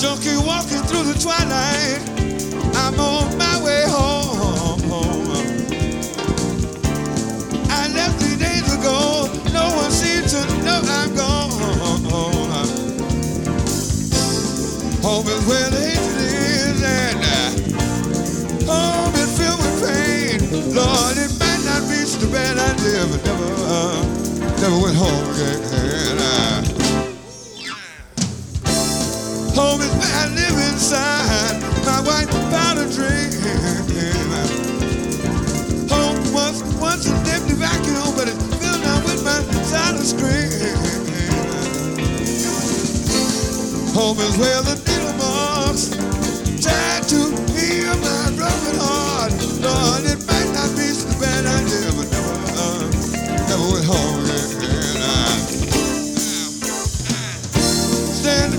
Junkie walking through the twilight. I'm on my way home. I left 3 days ago. No one seems to know I'm gone. Home is where the hatred is, and home is filled with pain. Lord, it might not be so bad I never went home again. Home is where I live inside my white powder dream. Home was once an empty vacuum, but it's filled now with my silent scream. Home is where the needle marks tried to heal my broken heart. Lord, it might not be so bad I never went home again.